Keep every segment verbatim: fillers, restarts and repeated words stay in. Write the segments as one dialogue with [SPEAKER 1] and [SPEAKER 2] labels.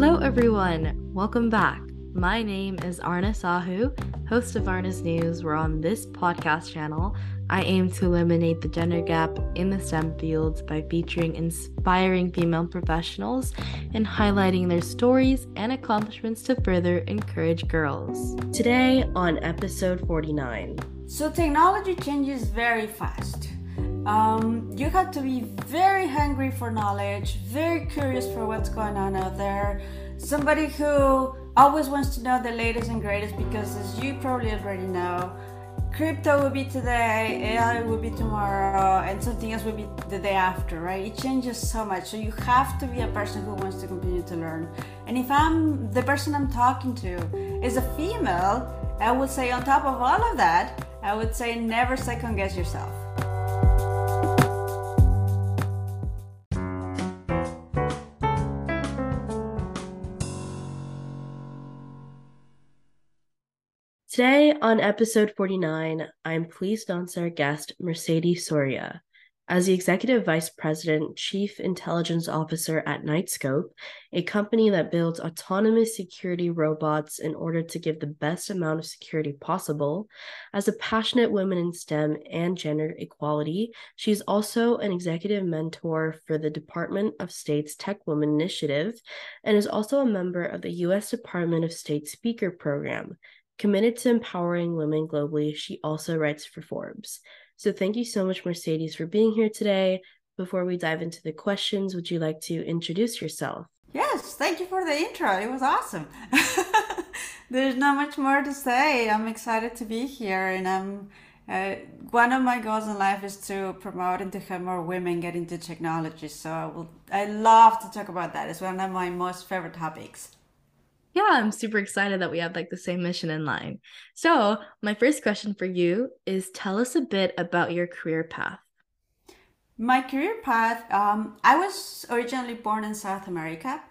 [SPEAKER 1] Hello, everyone. Welcome back. My name is Arna Sahu, host of Arna's News, where on this podcast channel, I aim to eliminate the gender gap in the STEM fields by featuring inspiring female professionals and highlighting their stories and accomplishments to further encourage girls. Today on episode forty-nine.
[SPEAKER 2] So technology changes very fast. Um, you have to be very hungry for knowledge, very curious for what's going on out there. Somebody who always wants to know the latest and greatest, because as you probably already know, crypto will be today, A I will be tomorrow, and something else will be the day after, right? It changes so much. So you have to be a person who wants to continue to learn. And if I'm the person I'm talking to is a female, I would say on top of all of that, I would say never second guess yourself.
[SPEAKER 1] Today on episode forty-nine, I'm pleased to announce our guest, Mercedes Soria. As the Executive Vice President, Chief Intelligence Officer at Knightscope, a company that builds autonomous security robots in order to give the best amount of security possible, as a passionate woman in STEM and gender equality, she's also an executive mentor for the Department of State's Tech Women Initiative and is also a member of the U S Department of State Speaker Program. Committed to empowering women globally, she also writes for Forbes. So thank you so much, Mercedes, for being here today. Before we dive into the questions, would you like to introduce yourself?
[SPEAKER 2] Yes, thank you for the intro. It was awesome. There's not much more to say. I'm excited to be here, and I'm uh, one of my goals in life is to promote and to have more women get into technology. So I will. I love to talk about that. It's one of my most favorite topics.
[SPEAKER 1] Yeah, I'm super excited that we have like the same mission in line. So my first question for you is, tell us a bit about your career path.
[SPEAKER 2] My career path, um, I was originally born in South America,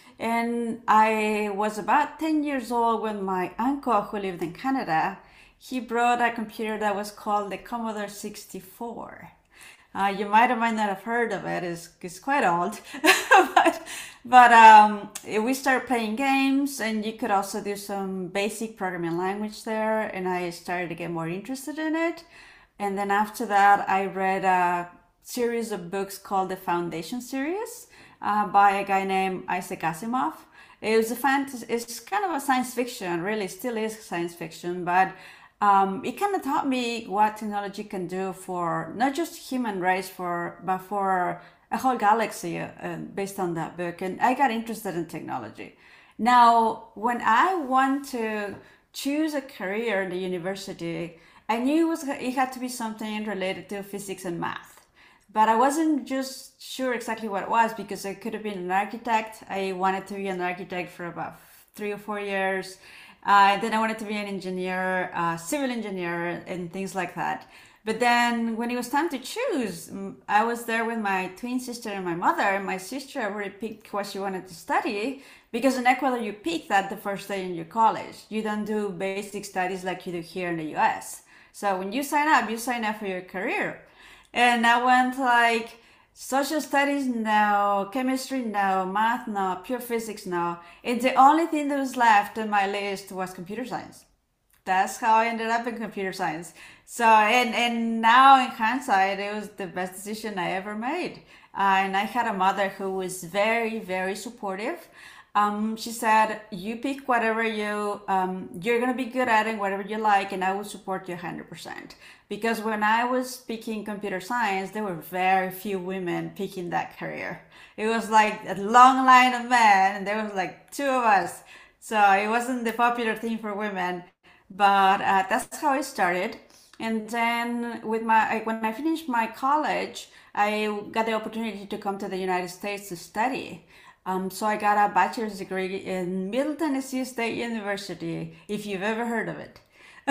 [SPEAKER 2] and I was about ten years old when my uncle, who lived in Canada, he brought a computer that was called the Commodore sixty-four. Uh, you might or might not have heard of it. It's, it's quite old. but but um, we started playing games, and you could also do some basic programming language there, and I started to get more interested in it. And then after that, I read a series of books called the Foundation series uh, by a guy named Isaac Asimov. It was a fantasy, it's kind of a science fiction, really still is science fiction, but Um, it kind of taught me what technology can do for not just human race, for but for a whole galaxy uh, based on that book. And I got interested in technology. Now, when I want to choose a career in the university, I knew it was it had to be something related to physics and math. But I wasn't just sure exactly what it was, because I could have been an architect. I wanted to be an architect for about three or four years. Uh, then I wanted to be an engineer, uh, civil engineer, and things like that. But then when it was time to choose, I was there with my twin sister and my mother. And my sister already picked what she wanted to study, because in Ecuador you pick that the first day in your college. You don't do basic studies like you do here in the U S. So when you sign up, you sign up for your career. And I went like, social studies, no. Chemistry, no. Math, no. Pure physics, no. And the only thing that was left on my list was computer science. That's how I ended up in computer science. So, and, and now in hindsight, it was the best decision I ever made. Uh, and I had a mother who was very, very supportive. Um, she said, you pick whatever you, um, you're going to be good at it, whatever you like, and I will support you one hundred percent. Because when I was picking computer science, there were very few women picking that career. It was like a long line of men, and there was like two of us. So it wasn't the popular thing for women, but uh, that's how it started. And then with my, when I finished my college, I got the opportunity to come to the United States to study. Um, so I got a bachelor's degree in Middle Tennessee State University, if you've ever heard of it.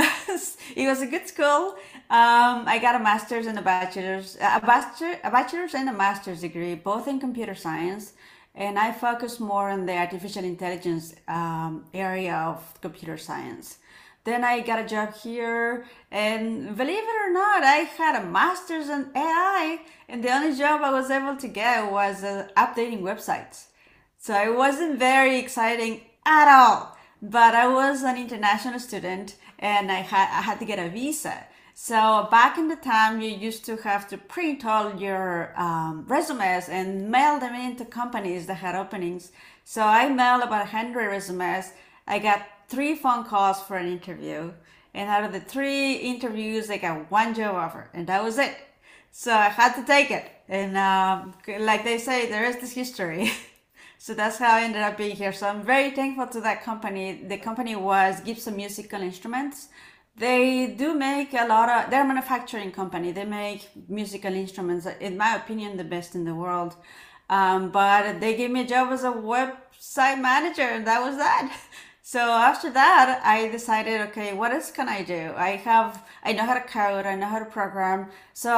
[SPEAKER 2] It was a good school. Um, I got a master's and a bachelor's, a bachelor, a bachelor's and a master's degree, both in computer science. And I focus more on the artificial intelligence um, area of computer science. Then I got a job here, and believe it or not, I had a master's in A I, and the only job I was able to get was uh, updating websites. So it wasn't very exciting at all. But I was an international student and I had I had to get a visa. So back in the time, you used to have to print all your um, resumes and mail them into companies that had openings. So I mailed about one hundred resumes. I got three phone calls for an interview. And out of the three interviews, I got one job offer. And that was it. So I had to take it. And um, like they say, there is this history. So that's how I ended up being here. So I'm very thankful to that company. The company was Gibson Musical Instruments. They do make a lot of, they're a manufacturing company. They make musical instruments, in my opinion, the best in the world. Um, but they gave me a job as a website manager, and that was that. So after that, I decided, okay, what else can I do? I have, I know how to code, I know how to program. So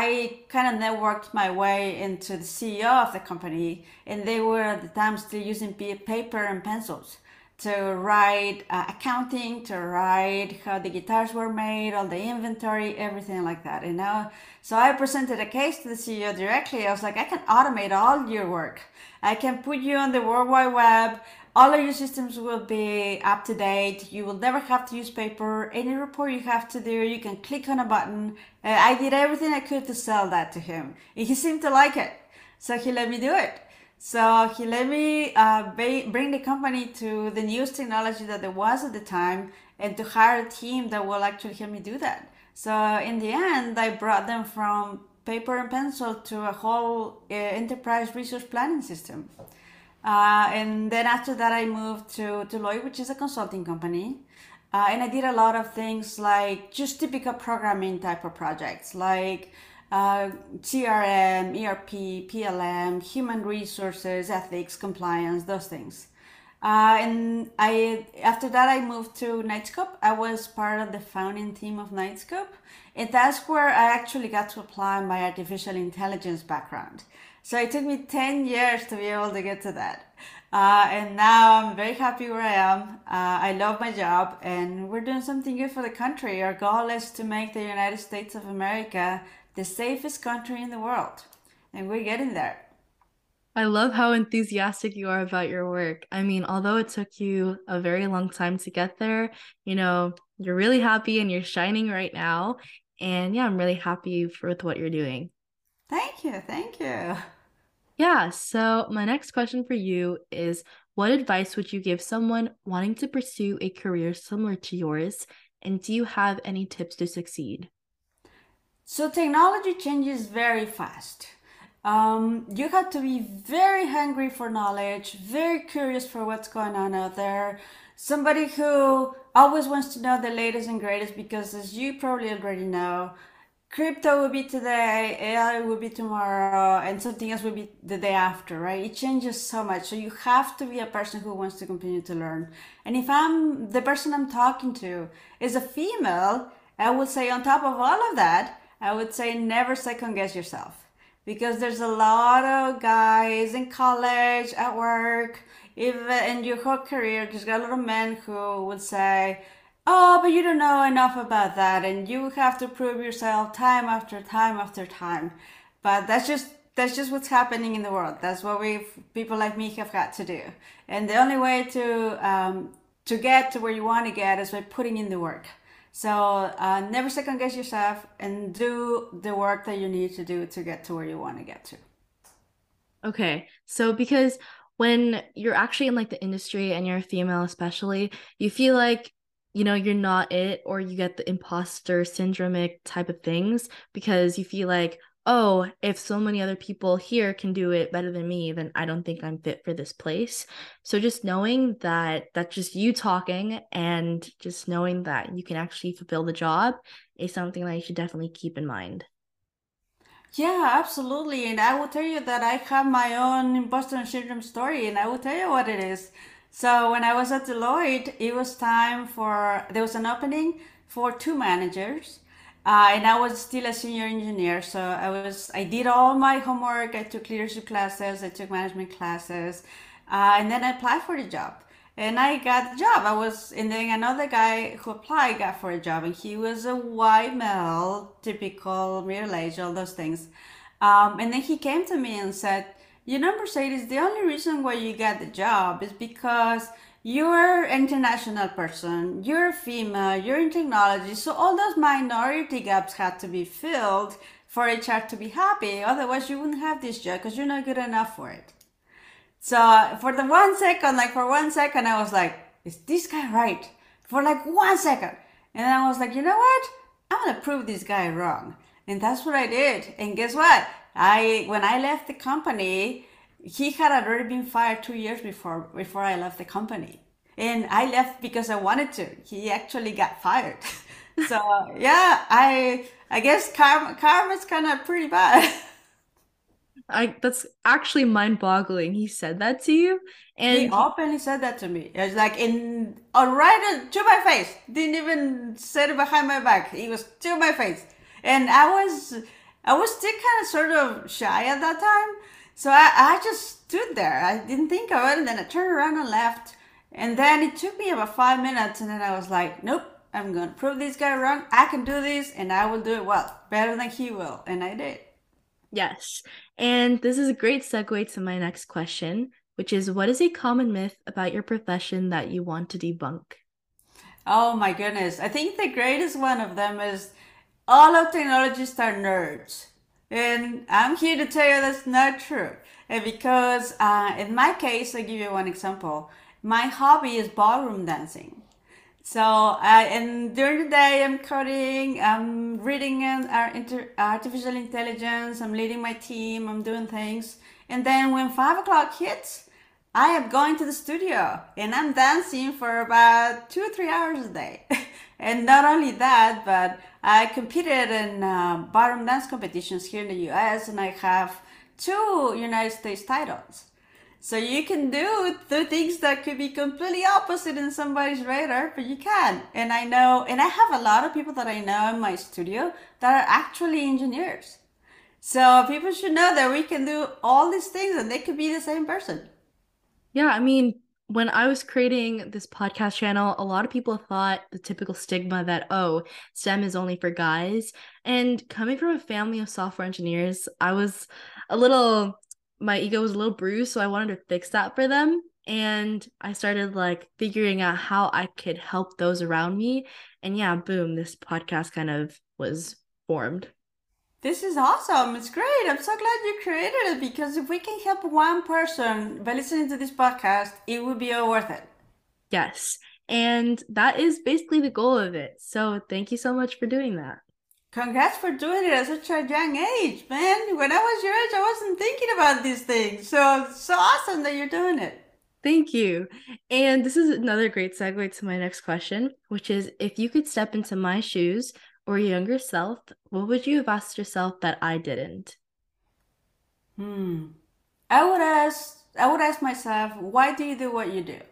[SPEAKER 2] I kind of networked my way into the C E O of the company, and they were at the time still using paper and pencils to write uh, accounting, to write how the guitars were made, all the inventory, everything like that. And now, so I presented a case to the C E O directly. I was like, I can automate all your work. I can put you on the World Wide Web. All of your systems will be up to date. You will never have to use paper. Any report you have to do, you can click on a button. Uh, I did everything I could to sell that to him. And he seemed to like it. So he let me do it. So he let me uh, bring the company to the newest technology that there was at the time and to hire a team that will actually help me do that. So in the end, I brought them from paper and pencil to a whole uh, enterprise resource planning system. Uh, and then after that, I moved to Deloitte, which is a consulting company. Uh, and I did a lot of things like just typical programming type of projects, like uh, C R M, E R P, P L M, human resources, ethics, compliance, those things. Uh, and I after that I moved to Knightscope. I was part of the founding team of Knightscope, and that's where I actually got to apply my artificial intelligence background. So it took me ten years to be able to get to that. Uh, and now I'm very happy where I am. Uh, I love my job and we're doing something good for the country. Our goal is to make the United States of America the safest country in the world. And we're getting there.
[SPEAKER 1] I love how enthusiastic you are about your work. I mean, although it took you a very long time to get there, you know, you're really happy and you're shining right now. And yeah, I'm really happy for, with what you're doing.
[SPEAKER 2] Thank you. Thank you.
[SPEAKER 1] Yeah, so my next question for you is, what advice would you give someone wanting to pursue a career similar to yours? And do you have any tips to succeed?
[SPEAKER 2] So technology changes very fast. Um, you have to be very hungry for knowledge, very curious for what's going on out there. Somebody who always wants to know the latest and greatest because, as you probably already know, crypto will be today, A I will be tomorrow, and something else will be the day after, right? It changes so much. So you have to be a person who wants to continue to learn. And if I'm the person I'm talking to is a female, I would say on top of all of that, I would say never second guess yourself. Because there's a lot of guys in college, at work, even in your whole career, there's got a lot of men who would say, oh, but you don't know enough about that, and you have to prove yourself time after time after time. But that's just that's just what's happening in the world. That's what we people like me have got to do. And the only way to um, to get to where you want to get is by putting in the work. So uh, never second guess yourself and do the work that you need to do to get to where you want to get to.
[SPEAKER 1] Okay, so because when you're actually in like the industry and you're a female especially, you feel like, you know, you're not it, or you get the imposter syndromic type of things because you feel like, oh, if so many other people here can do it better than me, then I don't think I'm fit for this place. So just knowing that that's just you talking and just knowing that you can actually fulfill the job is something that you should definitely keep in mind.
[SPEAKER 2] Yeah, absolutely. And I will tell you that I have my own imposter syndrome story, and I will tell you what it is. So when I was at Deloitte, it was time for, there was an opening for two managers. Uh, and I was still a senior engineer, so I was I did all my homework. I took leadership classes, I took management classes, uh, and then I applied for the job, and I got the job. I was, and then another guy who applied got for a job, and he was a white male, typical middle age, all those things. Um, and then he came to me and said, You know, Mercedes, the only reason why you got the job is because you're an international person, you're female, you're in technology, so all those minority gaps had to be filled for H R to be happy. Otherwise, you wouldn't have this job because you're not good enough for it. So for the one second, like for one second, I was like, is this guy right? For like one second. And then I was like, you know what? I'm gonna prove this guy wrong. And that's what I did. And guess what? I when I left the company, he had already been fired two years before before I left the company. And I left because I wanted to. He actually got fired. So yeah, I I guess karma karma's kind of pretty bad.
[SPEAKER 1] I that's actually mind-boggling. He said that to you,
[SPEAKER 2] He
[SPEAKER 1] and he,
[SPEAKER 2] openly said that to me. It's like in uh, right to my face. Didn't even say it behind my back. He was to my face, and I was I was still kind of sort of shy at that time. So I, I just stood there. I didn't think of it, and then I turned around and left. And then it took me about five minutes, and then I was like, nope. I'm gonna prove this guy wrong. I can do this, and I will do it well, better than he will, and I did.
[SPEAKER 1] yes. And this is a great segue to my next question, which is what is a common myth about your profession that you want to debunk?
[SPEAKER 2] Oh my goodness. I think the greatest one of them is all of technologists are nerds. And I'm here to tell you that's not true. And because uh, in my case, I'll give you one example. My hobby is ballroom dancing. So, uh, and during the day, I'm coding, I'm reading an ar- inter- artificial intelligence, I'm leading my team, I'm doing things. And then when five o'clock hits, I am going to the studio and I'm dancing for about two or three hours a day. And not only that, but I competed in uh, ballroom dance competitions here in the U S and I have two United States titles. So you can do the things that could be completely opposite in somebody's radar, but you can. And I know, and I have a lot of people that I know in my studio that are actually engineers. So people should know that we can do all these things and they could be the same person.
[SPEAKER 1] Yeah, I mean, when I was creating this podcast channel, a lot of people thought the typical stigma that, oh, STEM is only for guys. And coming from a family of software engineers, I was a little, my ego was a little bruised, so I wanted to fix that for them. And I started like figuring out how I could help those around me. And yeah, boom, this podcast kind of was formed.
[SPEAKER 2] This is awesome. It's great. I'm so glad you created it because if we can help one person by listening to this podcast, it would be all worth it.
[SPEAKER 1] Yes. And that is basically the goal of it. So thank you so much for doing that.
[SPEAKER 2] Congrats for doing it at such a young age, man. When I was your age, I wasn't thinking about these things. So, so awesome that you're doing it.
[SPEAKER 1] Thank you. And this is another great segue to my next question, which is if you could step into my shoes or your younger self, what would you have asked yourself that I didn't?
[SPEAKER 2] Hmm. I would ask, I would ask myself, why do you do what you do?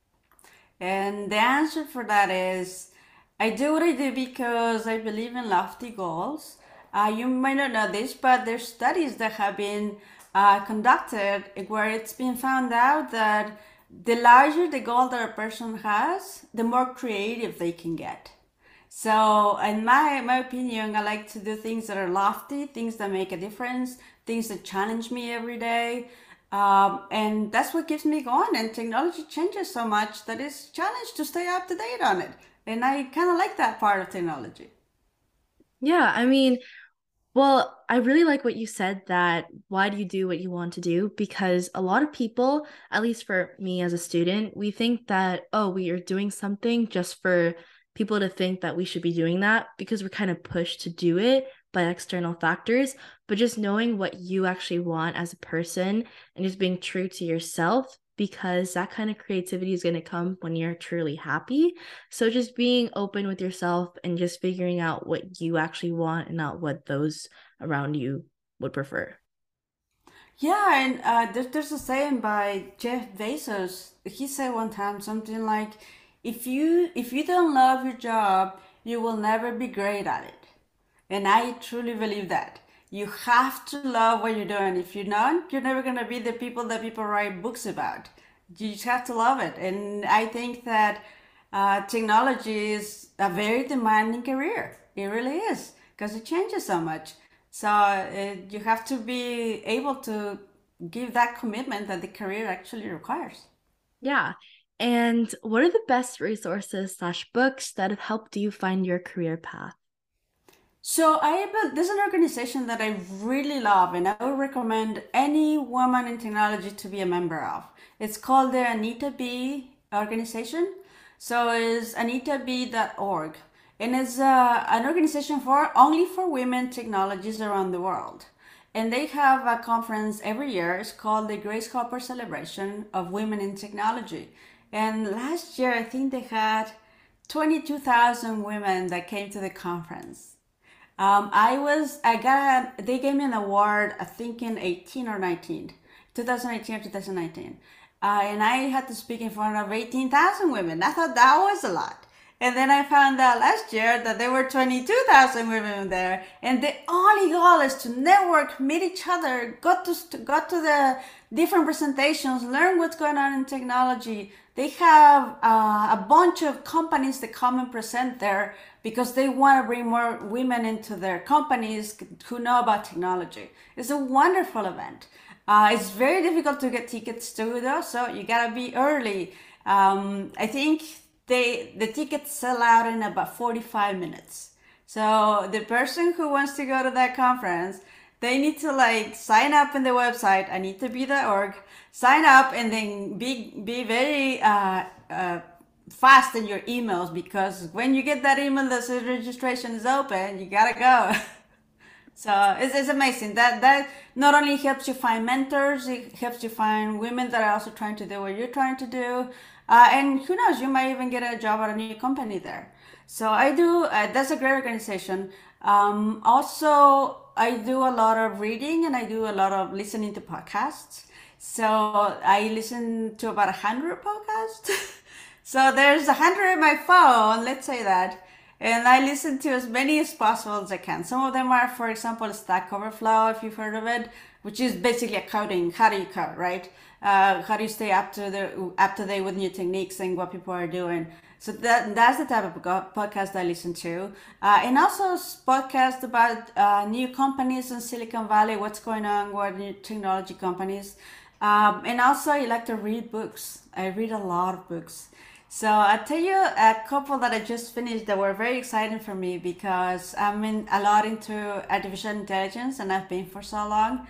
[SPEAKER 2] And the answer for that is I do what I do because I believe in lofty goals. Uh, you might not know this, but there's studies that have been uh, conducted where it's been found out that the larger the goal that a person has, the more creative they can get. So, in my, my opinion, I like to do things that are lofty, things that make a difference, things that challenge me every day. Um, and that's what keeps me going. And technology changes so much that it's challenged to stay up to date on it. And I kind of like that part of technology.
[SPEAKER 1] Yeah, I mean, well, I really like what you said that why do you do what you want to do? Because a lot of people, at least for me as a student, we think that, oh, we are doing something just for people to think that we should be doing that because we're kind of pushed to do it by external factors. But just knowing what you actually want as a person and just being true to yourself, because that kind of creativity is going to come when you're truly happy. So just being open with yourself and just figuring out what you actually want and not what those around you would prefer.
[SPEAKER 2] Yeah, and uh, there, there's a saying by Jeff Bezos. He said one time something like, "If you if you don't love your job, you will never be great at it." And I truly believe that. You have to love what you're doing. If you don't, you're never gonna be the people that people write books about. You just have to love it. And I think that uh, technology is a very demanding career. It really is because it changes so much. So uh, you have to be able to give that commitment that the career actually requires.
[SPEAKER 1] Yeah. And what are the best resources slash books that have helped you find your career path?
[SPEAKER 2] So I have a, there's an organization that I really love, and I would recommend any woman in technology to be a member of. It's called the Anita B organization. So it's anita b dot org, and it's uh, an organization for only for women technologists around the world. And they have a conference every year. It's called the Grace Hopper Celebration of Women in Technology. And last year, I think they had twenty-two thousand women that came to the conference. Um, I was, I got, they gave me an award, I think in eighteen or nineteen, twenty eighteen or twenty nineteen. Uh, and I had to speak in front of eighteen thousand women. I thought that was a lot. And then I found out last year that there were twenty-two thousand women there. And the only goal is to network, meet each other, go to, go to the different presentations, learn what's going on in technology. They have uh, a bunch of companies that come and present there because they want to bring more women into their companies who know about technology. It's a wonderful event. Uh, it's very difficult to get tickets to though, so you gotta be early. Um, I think they the tickets sell out in about forty-five minutes. So the person who wants to go to that conference, they need to like sign up in the website, anita b dot org, sign up, and then be be very uh, uh, fast in your emails, because when you get that email that says registration is open, you gotta go. So it's, it's amazing that that not only helps you find mentors, it helps you find women that are also trying to do what you're trying to do, uh, and who knows, you might even get a job at a new company there. So I do. Uh, that's a great organization. Um, also, I do a lot of reading and I do a lot of listening to podcasts. So I listen to about a hundred podcasts. So there's a hundred in my phone, let's say that, and I listen to as many as possible as I can. Some of them are, for example, Stack Overflow, if you've heard of it, which is basically a coding. How do you code, right? Uh, how do you stay up to the up to date with new techniques and what people are doing? So that that's the type of podcast I listen to, uh, and also podcasts about uh, new companies in Silicon Valley, what's going on, what new technology companies, um, and also I like to read books. I read a lot of books. So I'll tell you a couple that I just finished that were very exciting for me because I'm in a lot into artificial intelligence and I've been for so long.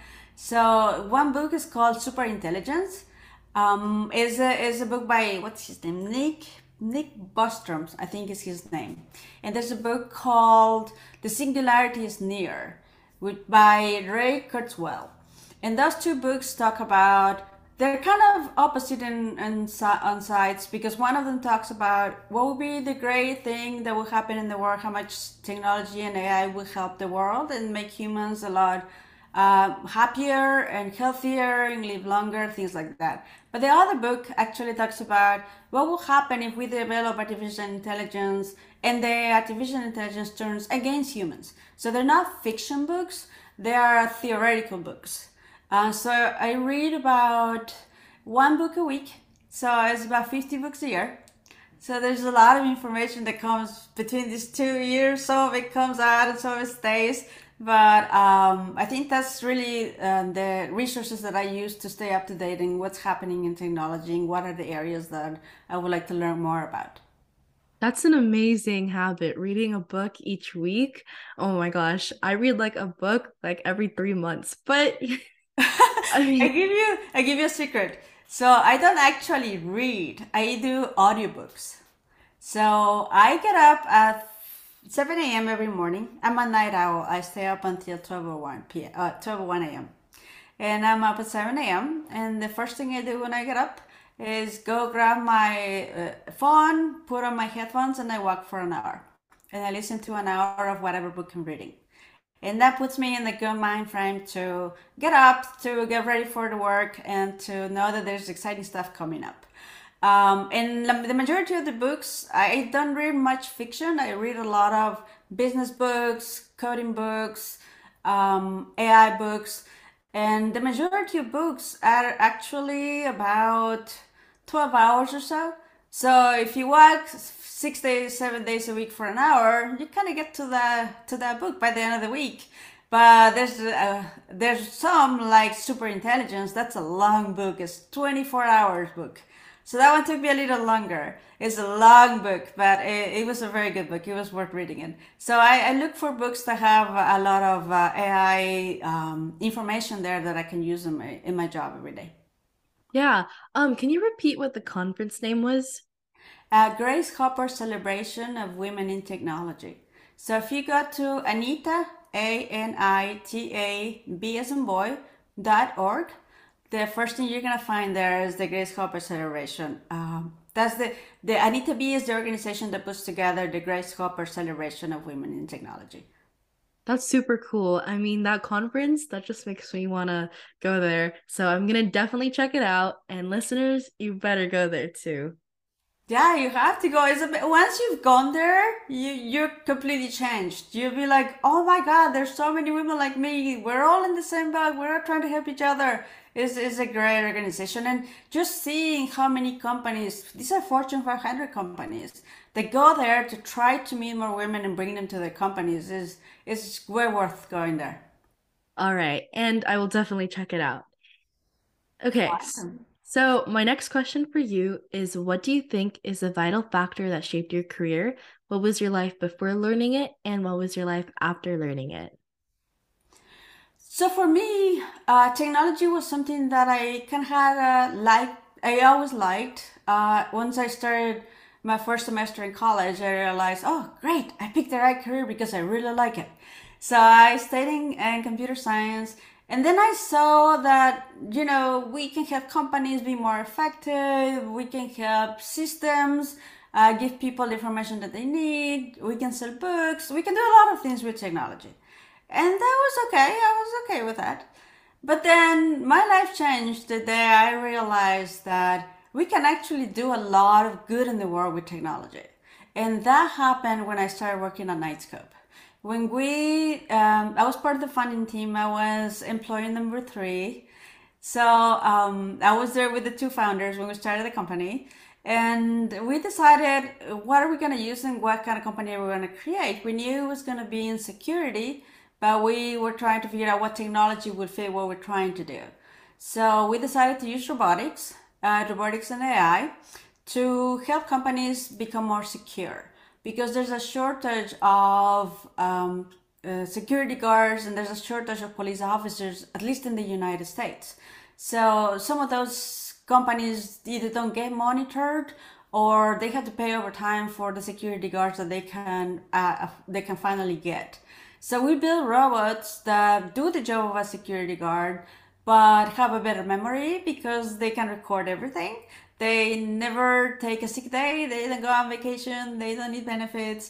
[SPEAKER 2] So one book is called Super Intelligence. Um, is a is a book by, what's his name? Nick Nick Bostrom, I think is his name. And there's a book called The Singularity is Near, with by Ray Kurzweil. And those two books talk about, they're kind of opposite in, in, on sides, because one of them talks about what would be the great thing that will happen in the world, how much technology and A I will help the world and make humans a lot uh, happier and healthier and live longer, things like that. But the other book actually talks about what will happen if we develop artificial intelligence and the artificial intelligence turns against humans. So they're not fiction books, they are theoretical books. Uh, so I read about one book a week, so it's about fifty books a year. So there's a lot of information that comes between these two years. Some of it comes out and some of it stays. But um, I think that's really uh, the resources that I use to stay up to date in what's happening in technology and what are the areas that I would like to learn more about.
[SPEAKER 1] That's an amazing habit, reading a book each week. Oh my gosh, I read like a book like every three months, but I
[SPEAKER 2] I
[SPEAKER 1] mean,
[SPEAKER 2] give you I give you a secret. So I don't actually read. I do audiobooks. So I get up at seven a m every morning. I'm a night owl. I stay up until twelve oh one p m. Uh, twelve oh one a m. And I'm up at seven a m. And the first thing I do when I get up is go grab my uh, phone, put on my headphones, and I walk for an hour. And I listen to an hour of whatever book I'm reading. And that puts me in the good mind frame to get up, to get ready for the work, and to know that there's exciting stuff coming up. Um, and the majority of the books, I don't read much fiction. I read a lot of business books, coding books, um, A I books. And the majority of books are actually about twelve hours or so. So if you work six days, seven days a week for an hour, you kind of get to the to that book by the end of the week. But there's uh, there's some like super intelligence. That's a long book. It's twenty-four hours book. So that one took me a little longer. It's a long book, but it, it was a very good book. It was worth reading it. So I, I look for books that have a lot of uh, A I um, information there that I can use in my in my job every day.
[SPEAKER 1] Yeah. Um, can you repeat what the conference name was?
[SPEAKER 2] Uh, Grace Hopper Celebration of Women in Technology. So if you go to Anita, A N I T A B as in boy, dot org, the first thing you're going to find there is the Grace Hopper Celebration. Um, that's the, the Anita B is the organization that puts together the Grace Hopper Celebration of Women in Technology.
[SPEAKER 1] That's super cool. I mean, that conference, that just makes me want to go there. So I'm going to definitely check it out. And listeners, you better go there too.
[SPEAKER 2] Yeah, you have to go. It's a bit, once you've gone there, you you're completely changed. You'll be like, oh my God, there's so many women like me. We're all in the same boat. We're all trying to help each other. It's, it's a great organization. And just seeing how many companies, these are Fortune five hundred companies, they go there to try to meet more women and bring them to their companies is is way worth going there.
[SPEAKER 1] All right. And I will definitely check it out. Okay.
[SPEAKER 2] Awesome.
[SPEAKER 1] So, my next question for you is, what do you think is a vital factor that shaped your career? What was your life before learning it? And what was your life after learning it?
[SPEAKER 2] So for me, uh, technology was something that I kind of had uh, like I always liked. Uh, once I started my first semester in college, I realized, oh, great, I picked the right career because I really like it. So I stayed in, in computer science, and then I saw that you know we can help companies be more effective. We can help systems. Uh, give people the information that they need. We can sell books. We can do a lot of things with technology. And that was okay. I was okay with that. But then my life changed the day I realized that we can actually do a lot of good in the world with technology. And that happened when I started working at Nightscope. When we, um, I was part of the funding team, I was employee number three. So um, I was there with the two founders when we started the company. And we decided what are we going to use and what kind of company are we going to create. We knew it was going to be in security, but we were trying to figure out what technology would fit what we're trying to do. So we decided to use robotics, uh, robotics and A I to help companies become more secure because there's a shortage of um, uh, security guards and there's a shortage of police officers, at least in the United States. So some of those companies either don't get monitored or they have to pay over time for the security guards that they can uh, they can finally get. So we build robots that do the job of a security guard, but have a better memory because they can record everything. They never take a sick day. They don't go on vacation. They don't need benefits.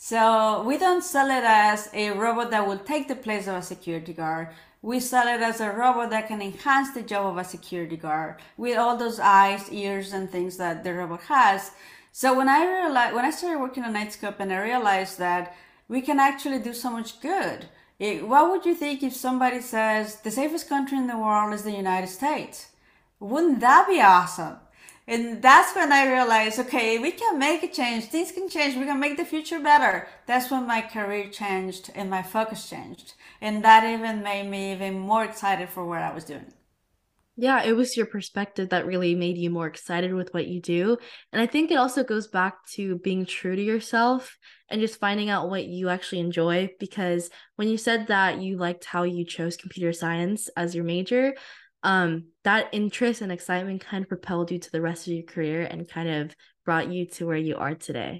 [SPEAKER 2] So we don't sell it as a robot that will take the place of a security guard. We sell it as a robot that can enhance the job of a security guard with all those eyes, ears, and things that the robot has. So when I realized, when I started working on Nightscope and I realized that we can actually do so much good. It, what would you think if somebody says the safest country in the world is the United States? Wouldn't that be awesome? And that's when I realized, okay, we can make a change. Things can change. We can make the future better. That's when my career changed and my focus changed. And that even made me even more excited for what I was doing.
[SPEAKER 1] Yeah, it was your perspective that really made you more excited with what you do. And I think it also goes back to being true to yourself and just finding out what you actually enjoy. Because when you said that you liked how you chose computer science as your major, um, that interest and excitement kind of propelled you to the rest of your career and kind of brought you to where you are today.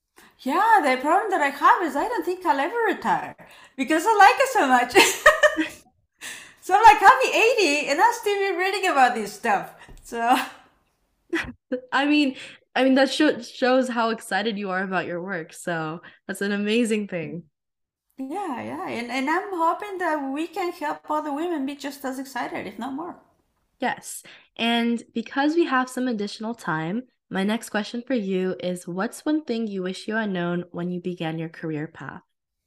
[SPEAKER 2] Yeah, the problem that I have is I don't think I'll ever retire because I like it so much. So I'm like, I'll be eighty and I'll still be reading about this stuff. So
[SPEAKER 1] I mean, I mean that sho- shows how excited you are about your work. So that's an amazing thing.
[SPEAKER 2] yeah, yeah. And, and I'm hoping that we can help other women be just as excited, if not more.
[SPEAKER 1] Yes. And because we have some additional time, my next question for you is, what's one thing you wish you had known when you began your career path?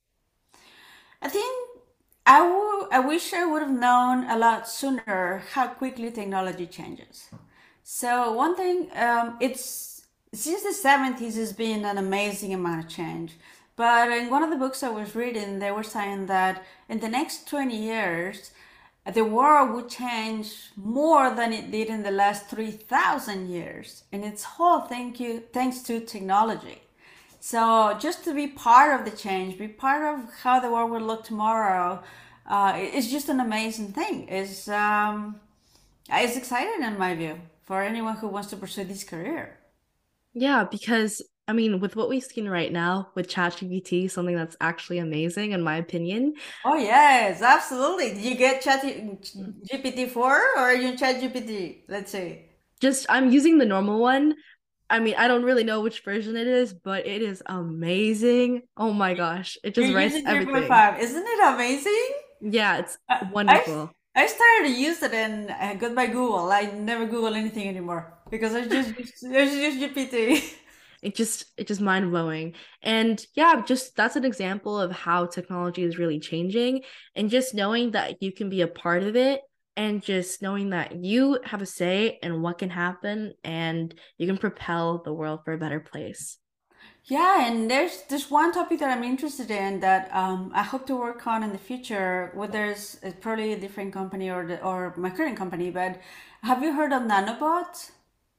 [SPEAKER 2] I think I w- I wish I would have known a lot sooner how quickly technology changes. So one thing, um, it's since the seventies has been an amazing amount of change. But in one of the books I was reading, they were saying that in the next twenty years, the world would change more than it did in the last three thousand years. And it's all thank you, thanks to technology. So just to be part of the change, be part of how the world will look tomorrow, uh, it's just an amazing thing. It's, um, it's exciting in my view for anyone who wants to pursue this career.
[SPEAKER 1] Yeah, because I mean, with what we've seen right now with ChatGPT, something that's actually amazing in my opinion.
[SPEAKER 2] Oh yes, absolutely. Did you get Chat G P T four or are you in Chat G P T? Let's see.
[SPEAKER 1] Just I'm using the normal one. I mean, I don't really know which version it is, but it is amazing. Oh my gosh, it
[SPEAKER 2] You're
[SPEAKER 1] just writes
[SPEAKER 2] using
[SPEAKER 1] everything.
[SPEAKER 2] three point five. Isn't it amazing?
[SPEAKER 1] Yeah, it's
[SPEAKER 2] Uh, I
[SPEAKER 1] wonderful.
[SPEAKER 2] I started to use it and I got by Google. I never Google anything anymore because I just use, I just use G P T.
[SPEAKER 1] It just it just mind blowing. And yeah, just that's an example of how technology is really changing and just knowing that you can be a part of it and just knowing that you have a say in what can happen and you can propel the world for a better place.
[SPEAKER 2] Yeah, and there's there's one topic that I'm interested in that um, I hope to work on in the future. Whether it's, it's probably a different company or the, or my current company, but have you heard of nanobots?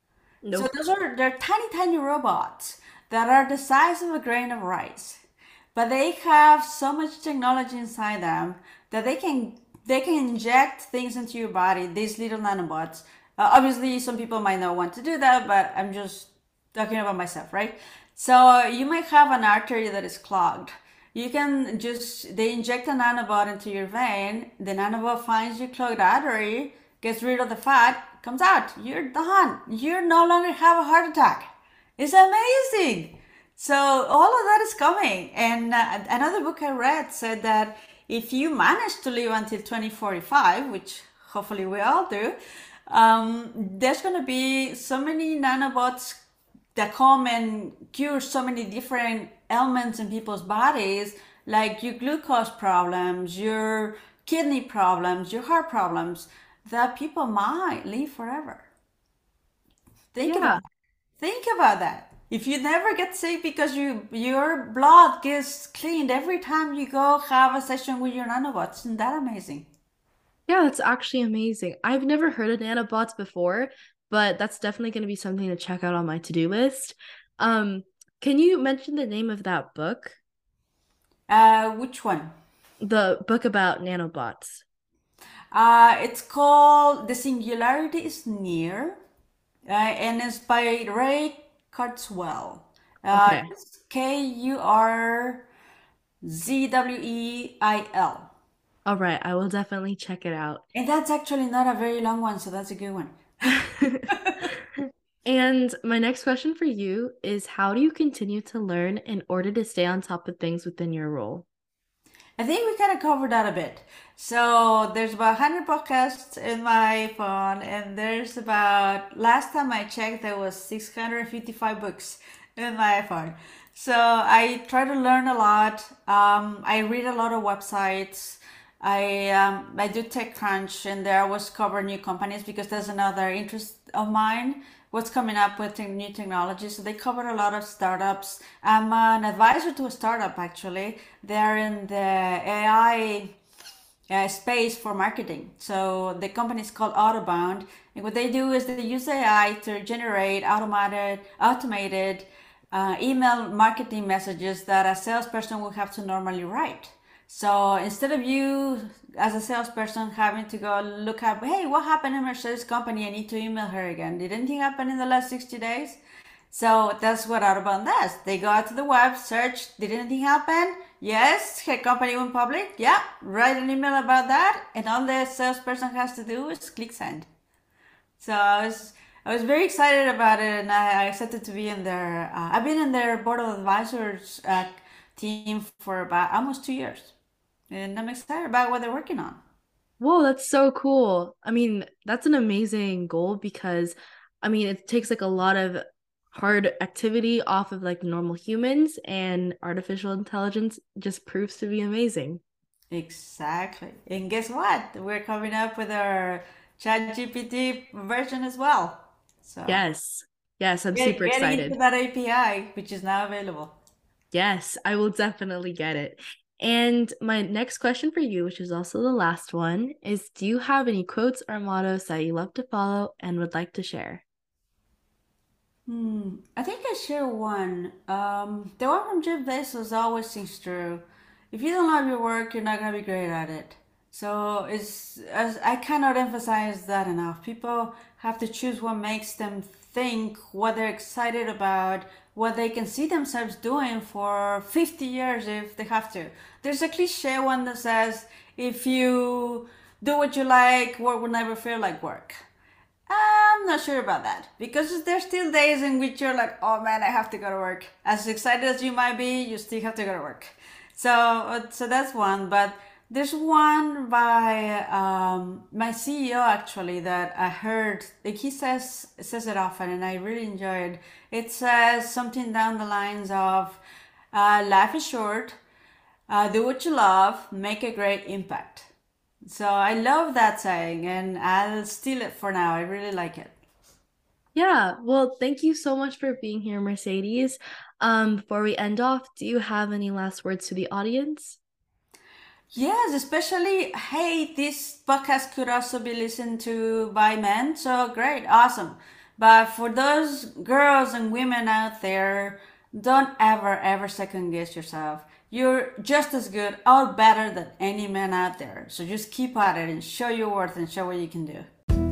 [SPEAKER 2] So
[SPEAKER 1] Nope.
[SPEAKER 2] those are they're tiny, tiny robots that are the size of a grain of rice, but they have so much technology inside them that they can they can inject things into your body. These little nanobots. Uh, obviously, some people might not want to do that, but I'm just talking about myself, right? So you might have an artery that is clogged. You can just they inject a nanobot into your vein. The nanobot finds your clogged artery, gets rid of the fat, comes out. You're done. You no longer have a heart attack. It's amazing. So all of that is coming. And uh, another book I read said that if you manage to live until twenty forty-five, which hopefully we all do, um, there's going to be so many nanobots that come and cure so many different ailments in people's bodies, like your glucose problems, your kidney problems, your heart problems, that people might live forever. Think about
[SPEAKER 1] Yeah.
[SPEAKER 2] that. Think about that. If you never get sick because you your blood gets cleaned every time you go have a session with your nanobots, isn't that amazing?
[SPEAKER 1] Yeah, that's actually amazing. I've never heard of nanobots before, but that's definitely going to be something to check out on my to-do list. Um, can you mention the name of that book?
[SPEAKER 2] Uh, which one?
[SPEAKER 1] The book about nanobots.
[SPEAKER 2] Uh, it's called The Singularity is Near, uh, and it's by Ray Kurzweil. Uh,
[SPEAKER 1] Okay.
[SPEAKER 2] it's K U R Z W E I L.
[SPEAKER 1] All right, I will definitely check it out.
[SPEAKER 2] And that's actually not a very long one, so that's a good one.
[SPEAKER 1] And my next question for you is how do you continue to learn in order to stay on top of things within your role?
[SPEAKER 2] I think we kind of covered that a bit. So there's about one hundred podcasts in my phone, and there's about, last time I checked, there was six hundred fifty-five books in my phone. So I try to learn a lot. Um, I read a lot of websites. I um, I do TechCrunch, and there I always cover new companies because that's another interest of mine. What's coming up with te- new technology? So they cover a lot of startups. I'm an advisor to a startup actually. They're in the A I uh, space for marketing. So the company is called Autobound, and what they do is they use A I to generate automated automated uh, email marketing messages that a salesperson would have to normally write. So instead of you as a salesperson having to go look up, hey, what happened in Mercedes company? I need to email her again. Did anything happen in the last sixty days? So that's what Autobahn does. They go out to the web, search, did anything happen? Yes, her company went public. Yeah, write an email about that, and all the salesperson has to do is click send. So I was I was very excited about it, and I, I accepted to be in their. Uh, I've been in their board of advisors uh, team for about almost two years, and I'm excited about what they're working on.
[SPEAKER 1] Whoa, that's so cool. I mean, that's an amazing goal because I mean, it takes like a lot of hard activity off of like normal humans, and artificial intelligence just proves to be amazing.
[SPEAKER 2] Exactly. And guess what? We're coming up with our ChatGPT version as well. So
[SPEAKER 1] Yes. Yes, I'm
[SPEAKER 2] get,
[SPEAKER 1] super
[SPEAKER 2] getting into
[SPEAKER 1] excited.
[SPEAKER 2] that A P I, which is now available.
[SPEAKER 1] Yes, I will definitely get it. And my next question for you, which is also the last one, is do you have any quotes or mottos that you love to follow and would like to share?
[SPEAKER 2] Hmm, I think I share one. Um, the one from Jeff Bezos always seems true. If you don't love your work, you're not gonna be great at it. So it's as I cannot emphasize that enough. People have to choose what makes them think, what they're excited about, what they can see themselves doing for fifty years if they have to. There's a cliche one that says, if you do what you like, work will never feel like work. I'm not sure about that because there's still days in which you're like, oh man, I have to go to work. As excited as you might be, you still have to go to work. So, uh, so that's one. But there's one by um, my C E O actually that I heard. Like he says says it often, and I really enjoy it. It says something down the lines of, uh, "Life is short. Uh, do what you love. Make a great impact." So I love that saying and I'll steal it for now. I really like it.
[SPEAKER 1] Yeah, well, thank you so much for being here, Mercedes. Um, before we end off, do you have any last words to the audience?
[SPEAKER 2] Yes, especially, hey, this podcast could also be listened to by men. So great, awesome. But for those girls and women out there, don't ever, ever second guess yourself. You're just as good or better than any man out there. So just keep at it and show your worth and show what you can do.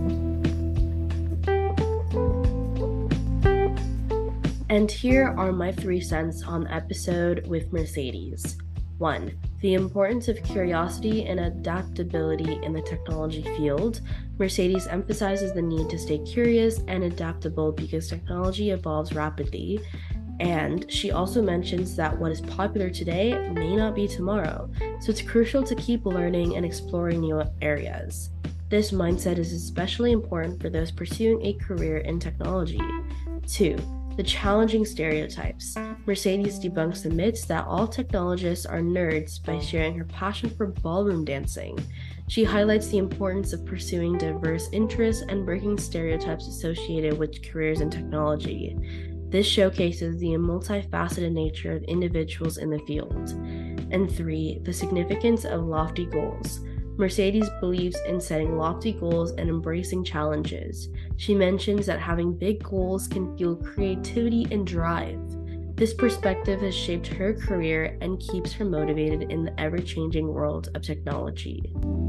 [SPEAKER 1] And here are my three cents on the episode with Mercedes. One, the importance of curiosity and adaptability in the technology field. Mercedes emphasizes the need to stay curious and adaptable because technology evolves rapidly. And she also mentions that what is popular today may not be tomorrow, so it's crucial to keep learning and exploring new areas. This mindset is especially important for those pursuing a career in technology. Two, the challenging stereotypes. Mercedes debunks the myths that all technologists are nerds by sharing her passion for ballroom dancing. She highlights the importance of pursuing diverse interests and breaking stereotypes associated with careers in technology. This showcases the multifaceted nature of individuals in the field. And three, the significance of lofty goals. Mercedes believes in setting lofty goals and embracing challenges. She mentions that having big goals can fuel creativity and drive. This perspective has shaped her career and keeps her motivated in the ever-changing world of technology.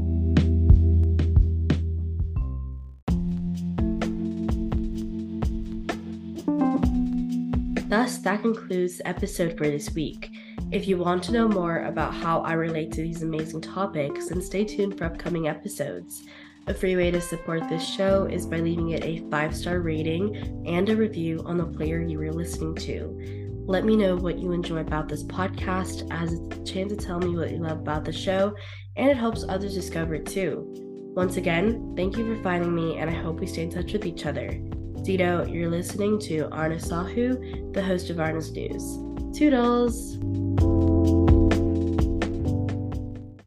[SPEAKER 1] Thus, that concludes the episode for this week. If you want to know more about how I relate to these amazing topics, then stay tuned for upcoming episodes. A free way to support this show is by leaving it a five-star rating and a review on the player you are listening to. Let me know what you enjoy about this podcast, as it's a chance to tell me what you love about the show, and it helps others discover it too. Once again, thank you for finding me, and I hope we stay in touch with each other. Zito, you're listening to Arna Sahu, the host of Arna's News. Toodles!